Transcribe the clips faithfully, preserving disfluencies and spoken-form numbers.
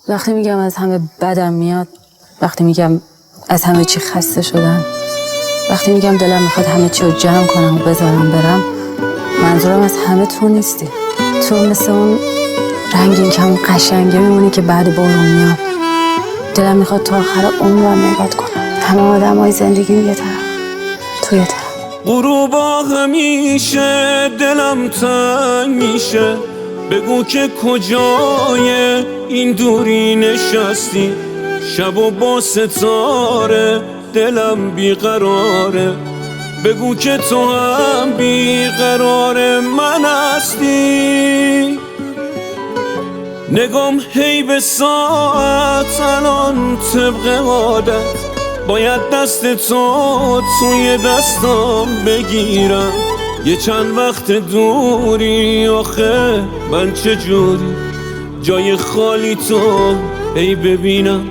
وقتی میگم از همه بدم میاد، وقتی میگم از همه چی خسته شدم، وقتی میگم دلم میخواد همه چی رو جمع کنم و بذارم برم، منظورم از همه تو نیستی. تو مثل اون رنگین کم قشنگه میمونی که بعد بارون میاد. دلم میخواد تا آخر عمرم نگات کنم. همه آدم های زندگی یه طرف، تو یه طرف. غروبا همیشه دلم تنگ میشه، بگو که کجای این دوری نشستی. شب و با ستاره دلم بیقراره، بگو که تو هم بیقرار من هستی. نگام هی به ساعت الان طبق عادت، باید دست تو توی دستم بگیرم. یه چند وقت دوری آخه من چجوری جای خالی تو ای ببینم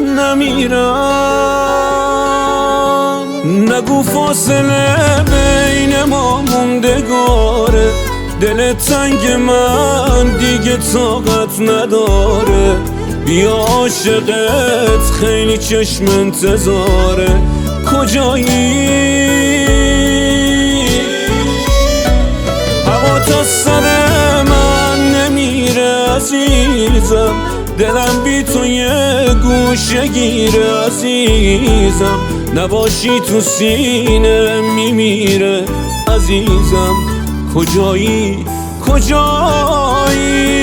نمیرم. نگو فاصله بین ما موندگاره، دل تنگ من دیگه طاقت نداره. بیا عاشقت خیلی چشم انتظاره، کجایی؟ هوا تا سر من نمیره عزیزم، دلم بی تو یه گوشه گیره عزیزم. نباشی تو سینه میمیره عزیزم، کجایی کجایی؟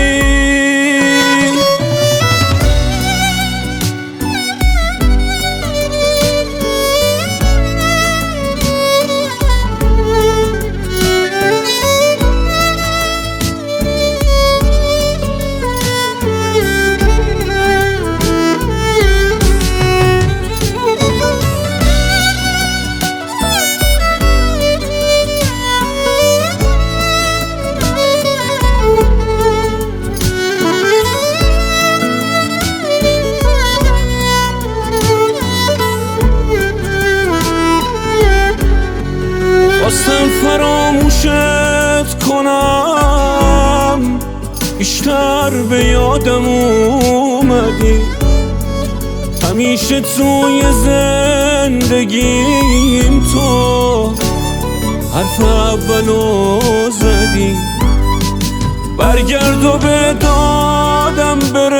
خواستم فراموشت کنم، بیشتر به یادم اومدی. همیشه توی زندگیم تو حرف اولو زدی. برگرد و به دادم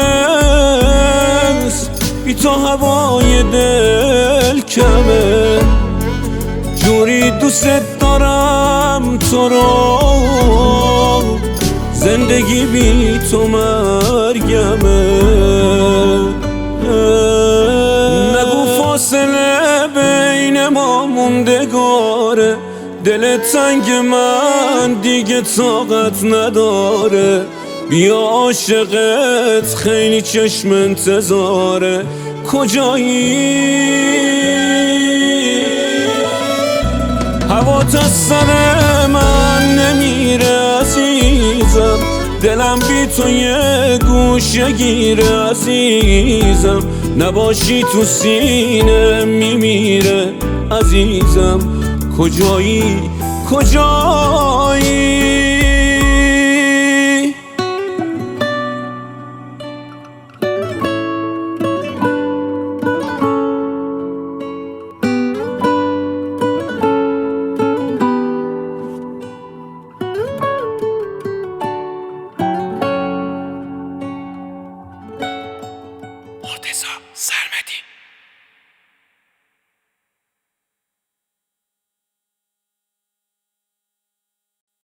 برس، بی تو هوای دل کمه. جوری دوست دارم تو رو، زندگی بی تو مرگمه. نگو فاصله بین ما موندگاره، دل تنگ من دیگه طاقت نداره. بیا عاشقت خیلی چشم انتظاره، کجایی؟ هوا تا سر من نمیره عزیزم، دلم بی تو یه گوشه گیره عزیزم. نباشی تو سینه میمیره عزیزم، کجایی کجایی؟ مرتضی سرمدی